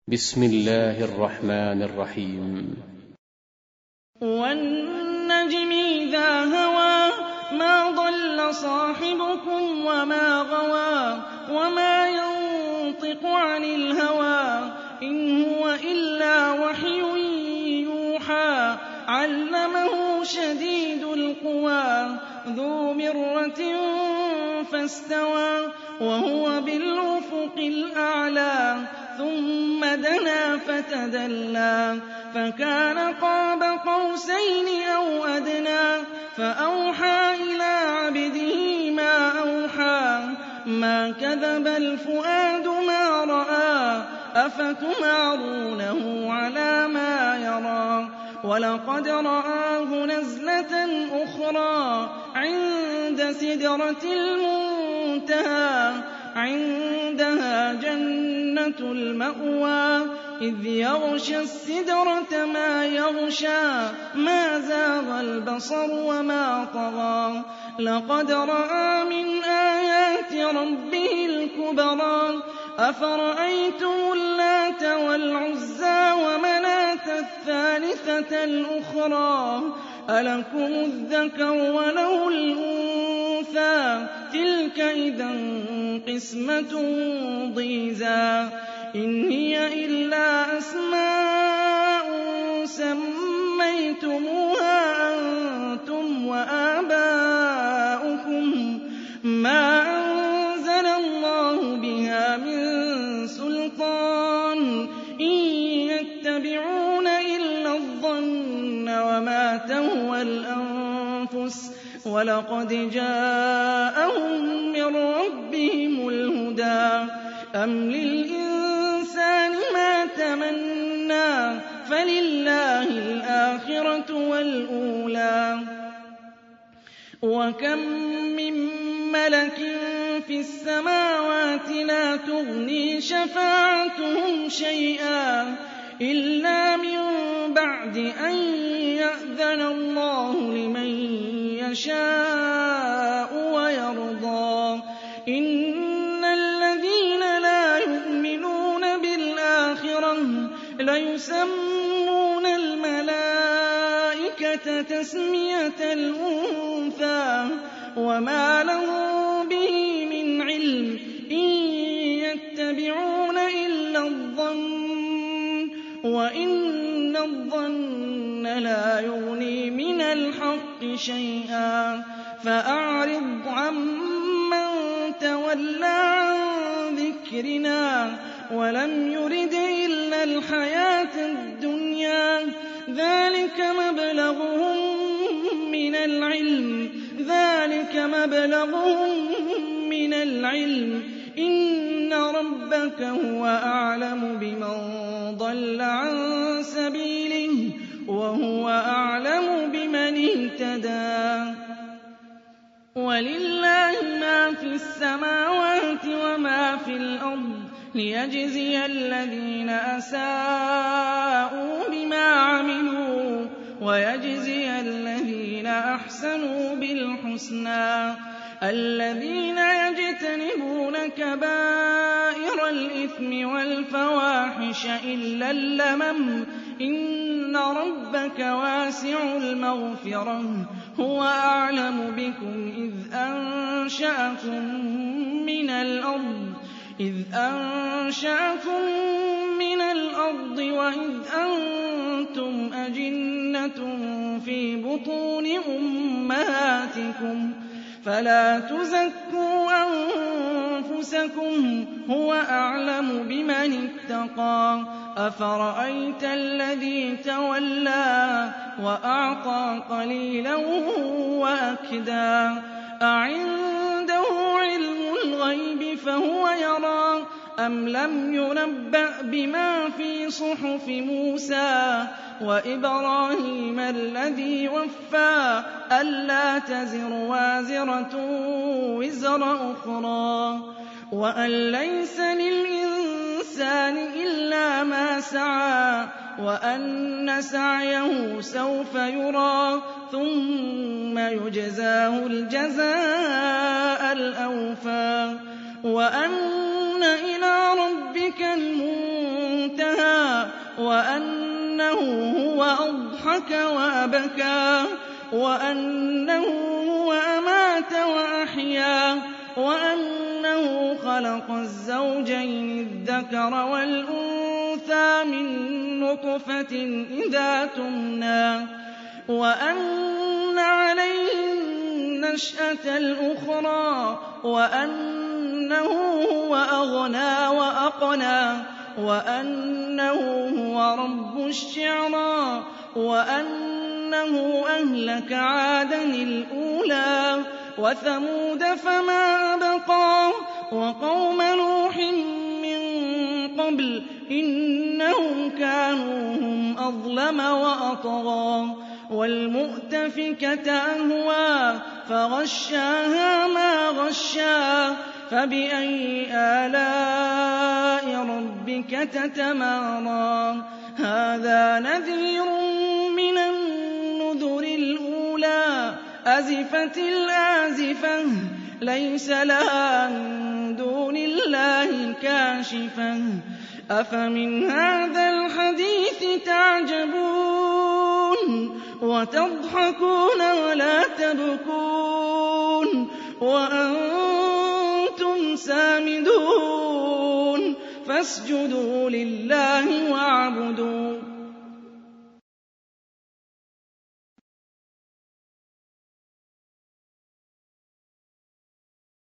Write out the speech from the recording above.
بسم الله الرحمن الرحيم. وَالنَّجْمِ إِذَا هَوَىٰ مَا ضَلَّ صَاحِبُكُمْ وَمَا غَوَىٰ وَمَا يَنطِقُ عَنِ الْهَوَىٰ إِنْ هُوَ إِلَّا وَحْيٌ يُوحَىٰ عَلَّمَهُ شَدِيدُ الْقُوَىٰ ذُو مِرَّةٍ فَاسْتَوَىٰ وَهُوَ بِالْأُفُقِ الْأَعْلَىٰ ثُمَّ دَنَا فَتَدَلَّىٰ فَكَانَ قَابَ قَوْسَيْنِ أَوْ أَدْنَىٰ فَأَوْحَىٰ إِلَىٰ عَبْدِهِ مَا أَوْحَىٰ مَا كَذَبَ الْفُؤَادُ مَا رَأَىٰ أَفَتُمَارُونَهُ عَلَىٰ مَا يَرَىٰ وَلَقَدْ رَآهُ نَزْلَةً أُخْرَىٰ عِندَ سِدْرَةِ الْمُنتَهَىٰ عِندَهَا جَنَّةُ الْمَأْوَىٰ إِذْ يَغْشَى السِّدْرَةَ مَا يَغْشَىٰ مَا زَاغَ الْبَصَرُ وَمَا طَغَىٰ لَقَدْ رَأَىٰ مِنْ آيَاتِ رَبِّهِ الْكُبْرَىٰ أَفَرَأَيْتُمُ اللَّاتَ وَالْعُزَّىٰ وَمَنَاةَ الثَّالِثَةَ الْأُخْرَىٰ أَلَكُمُ الذَّكَرُ وَلَهُ الْأُنثَىٰ تِلْكَ إِذًا قِسْمَةٌ ضِيزَىٰ إِنْ هِيَ إِلَّا أَسْمَاءٌ سَمَّيْتُمُوهَا أَنتُمْ وَآبَاؤُكُم مَّا أَنزَلَ اللَّهُ بِهَا مِن سُلْطَانٍ إِن يَتَّبِعُونَ إِلَّا الظَّنَّ وَمَا تَهْوَى الْأَنفُسُ وَلَقَدْ جَاءَهُم مِّن رَّبِّهِمُ الْهُدَىٰ أَمْ لِلْإِنسَانِ مَا تَمَنَّىٰ فَلِلَّهِ الْآخِرَةُ وَالْأُولَىٰ وَكَم مِّن مَّلَكٍ فِي السَّمَاوَاتِ لَا تُغْنِي شَفَاعَتُهُمْ شَيْئًا إِلَّا مِن بَعْدِ أَن يَأْذَنَ اللَّهُ لِمَن يَشَاءُ وَيَرْضَىٰ إِنَّ الَّذِينَ لَا يُؤْمِنُونَ بِالْآخِرَةِ لَيُسَمُّونَ الْمَلَائِكَةَ تَسْمِيَةَ الْأُنثَىٰ وَمَا لَهُم بِهِ مِنْ عِلْمٍ إِن يَتَّبِعُونَ إِلَّا الظَّنَّ وَإِنَّ الظَّنَّ لَا يُغْنِي مِنَ الْحَقِّ شَيْئًا فَأَعْرِضْ عَمَّن تَوَلَّىٰ عَن ذِكْرِنَا وَلَمْ يُرِدْ إِلَّا الْحَيَاةَ الدُّنْيَا ذَٰلِكَ مَبْلَغُهُم مِّنَ الْعِلْمِ إِنَّ رَبَّكَ هُوَ أَعْلَمُ بِمَن ضَلَّ عَن سَبِيلِهِ وَهُوَ أَعْلَمُ بِمَنِ اهْتَدَىٰ وَلِلَّهِ مَا فِي السَّمَاوَاتِ وَمَا فِي الْأَرْضِ لِيَجْزِيَ الَّذِينَ أَسَاءُوا بِمَا عَمِلُوا وَيَجْزِيَ الَّذِينَ أَحْسَنُوا بِالْحُسْنَىٰ الَّذِينَ يَجْتَنِبُونَ كَبَائِرَ الْإِثْمِ وَالْفَوَاحِشَ إِلَّا اللَّمَمَ إِنَّ رَبَّكَ وَاسِعُ الْمَغْفِرَةِ هُوَ أَعْلَمُ بِكُمْ إِذْ أَنشَأَكُم مِّنَ الْأَرْضِ وَإِذْ أَنتُمْ أَجِنَّةٌ فِي بُطُونِ أُمَّهَاتِكُمْ فَلَا تُزَكُّوا أَنفُسَكُمْ هُوَ أَعْلَمُ بِمَنِ اتَّقَىٰ أَفَرَأَيْتَ الَّذِي تَوَلَّىٰ وَأَعْطَىٰ قَلِيلًا وَأَكْدَىٰ أَعِندَهُ عِلْمُ الْغَيْبِ فَهُوَ يَرَىٰ أَمْ لَمْ يُنَبَّأْ بِمَا فِي صُحُفِ مُوسَىٰ وَإِبْرَاهِيمَ الَّذِي وَفَّىٰ أَلَّا تَزِرُ وَازِرَةٌ وِزْرَ أُخْرَىٰ وَأَن لَّيْسَ لِلْإِنسَانِ إِلَّا مَا سَعَىٰ وَأَنَّ سَعْيَهُ سَوْفَ يُرَىٰ ثُمَّ يُجْزَاهُ الْجَزَاءَ الْأَوْفَىٰ وَأَنَّ إِلَىٰ رَبِّكَ الْمُنتَهَىٰ وأنه هو أضحك وأبكى وأنه هو أمات وأحيا وأنه خلق الزوجين الذكر والأنثى من نطفة إذا تمنى وأن عليه النشأة الأخرى وأنه هو أغنى وأقنى وأنه هو رب الشعرى وأنه أهلك عادا الأولى وثمود فما أبقى وقوم نوح من قبل إنهم كانوا هم أظلم وأطغى والمؤتفكة أهوى فغشاها ما غشا فبأي آلاء ربك تتمارى هذا نذير من النذر الأولى أزفت الآزفة ليس لها من دون الله كاشفة أفمن هذا الحديث تعجبون وتضحكون ولا تبكون وأنتم سامدون فاسجدوا لله واعبدوا